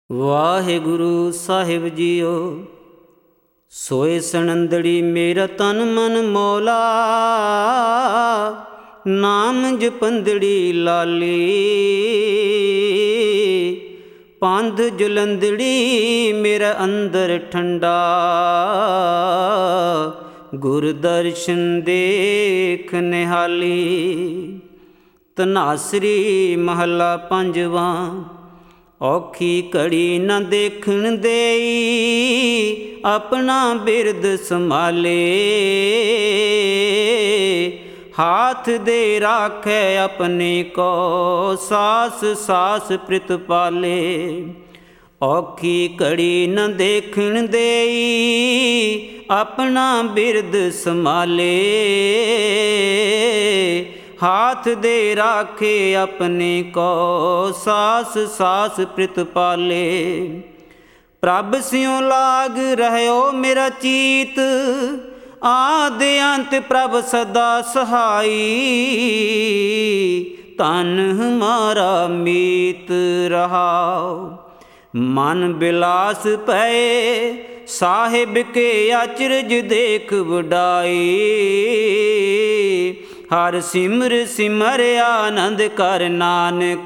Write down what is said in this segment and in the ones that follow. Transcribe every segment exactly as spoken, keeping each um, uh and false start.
ਵਾਹਿਗੁਰੂ ਸਾਹਿਬ JIO. ਸੋਏ ਸਣੰਦੜੀ ਮੇਰਾ ਤਨ ਮਨ ਮੌਲਾ, ਨਾਮ ਜਪੰਦੜੀ ਲਾਲੀ। ਪੰਧ ਜੁਲੰਦੜੀ ਮੇਰਾ ਅੰਦਰ ਠੰਡਾ, ਗੁਰ ਦਰਸ਼ਨ ਦੇਖ ਨਿਹਾਲੀ। ਧਨਾਸਰੀ ਮਹੱਲਾ ਪੰਜਵਾਂ। ਔਖੀ ਘੜੀ ਨਾ ਦੇਖਣ ਦੇਈ, ਆਪਣਾ ਬਿਰਦ ਸੰਭਾਲੇ। ਹਾਥ ਦੇ ਰਾਖੈ ਆਪਣੇ ਕੋ, ਸਾਸ ਸਾਸ ਪ੍ਰਿਤ ਪਾਲੇ। ਔਖੀ ਘੜੀ ਨਾ ਦੇਖਣ ਦੇਈ, ਆਪਣਾ ਬਿਰਦ ਸੰਭਾਲੇ। ਹਾਥ ਦੇ ਰਾਖੇ ਆਪਣੇ ਕੋ, ਸਾਸ ਸਾਸ ਪ੍ਰਿਤ ਪਾਲੇ। ਪ੍ਰਭ ਸਿਉ ਲਾਗ ਰਹਿਓ ਮੇਰਾ ਚੀਤ, ਆਦਿ ਅੰਤ ਪ੍ਰਭ ਸਦਾ ਸਹਾਈ। ਤਨ ਹਮਾਰਾ ਮੀਤ ਰਹਾਓ, ਮਨ ਬਿਲਾਸ ਪਏ। ਸਾਹਿਬ ਕੇ ਅਚਰਜ ਦੇਖ ਵਡਾਈ। ਹਰ ਸਿਮਰ ਸਿਮਰ ਆਨੰਦ ਕਰ ਨਾਨਕ,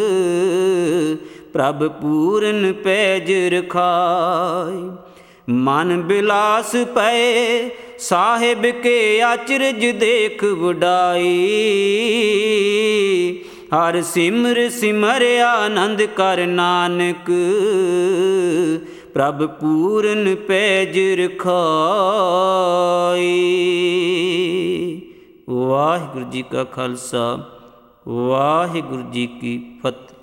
ਪ੍ਰਭ ਪੂਰਨ ਪੈਜ ਰਖਾਈ। ਮਨ ਬਿਲਾਸ ਪਏ, ਸਾਹਿਬ ਕੇ ਅਚਰਜ ਦੇਖ ਵਡਾਈ। ਹਰ ਸਿਮਰ ਸਿਮਰ ਆਨੰਦ ਕਰ ਨਾਨਕ, ਪ੍ਰਭ ਪੂਰਨ ਪੈਜ ਰਖਾਈ। ਵਾਹਿਗੁਰੂ ਜੀ ਕਾ ਖਾਲਸਾ, ਵਾਹਿਗੁਰੂ ਜੀ ਕੀ ਫਤਿਹ।